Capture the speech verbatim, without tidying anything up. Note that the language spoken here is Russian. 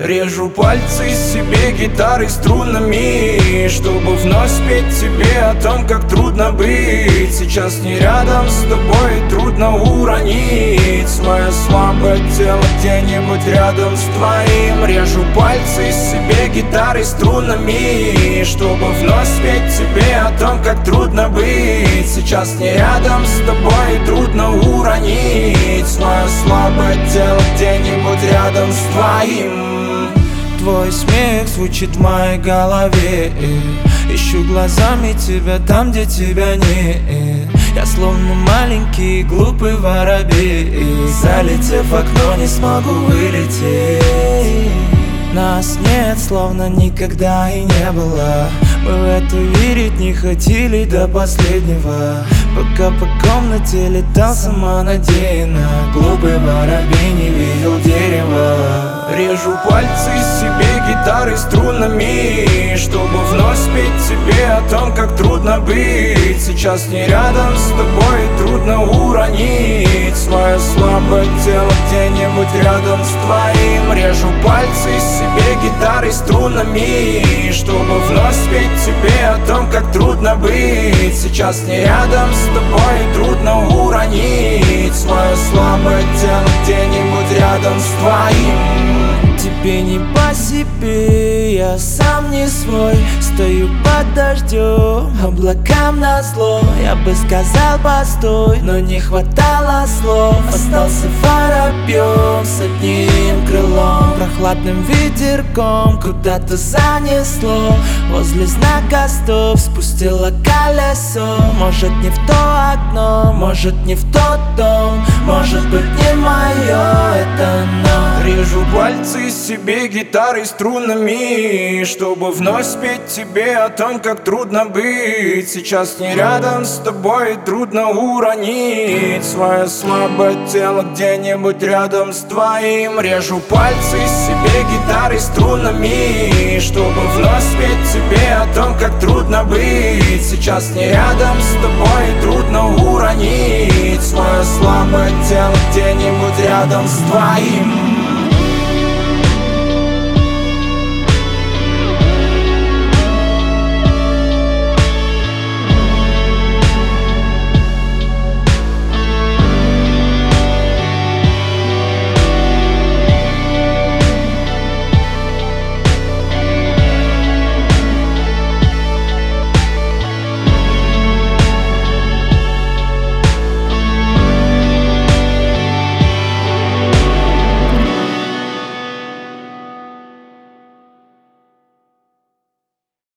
Режу пальцы себе гитарой струнами, чтобы вновь спеть тебе о том, как трудно быть. Сейчас не рядом с тобой, трудно уронить свое слабое тело где-нибудь рядом с твоим. Режу пальцы себе гитарой струнами, чтобы вновь спеть тебе о том, как трудно быть. Сейчас не рядом с тобой, трудно уронить свое слабое тело где-нибудь рядом с твоим. Твой смех звучит в моей голове. Ищу глазами тебя там, где тебя нет. Я словно маленький глупый воробей, залетев в окно, не смогу вылететь. Нас нет, словно никогда и не было. Мы в это верить не хотели до последнего, пока по комнате летал самонадеянно. Глупый воробей не видел дерева. Режу пальцы себе гитарой струнами, чтобы вновь спеть тебе о том, как трудно быть. Сейчас не рядом с тобой, трудно уронить свое слабое тело где-нибудь рядом с твоим. Режу пальцы себе гитарой струнами, чтобы вновь спеть тебе о том, как трудно быть. Сейчас не рядом с тобой, трудно уронить свое слабое тело где-нибудь рядом с твоим. Тебе не по себе, я сам не свой. Стою под дождем, облакам назло. Я бы сказал постой, но не хватало слов. Остался воробьем с одним крылом, прохладным ветерком куда-то занесло. Возле знака стоп спустило колесо. Может не в то окно, может не в тот дом, может быть не мое это но. Режу пальцы себе гитарой струнами, чтобы вновь спеть тебе о том, как трудно быть. Сейчас не рядом с тобой, трудно уронить свое слабое тело где-нибудь рядом с твоим. Режу пальцы себе гитарой струнами, чтобы вновь спеть тебе о том, как трудно быть. Сейчас не рядом с тобой, трудно уронить свое слабое тело где-нибудь рядом с твоим.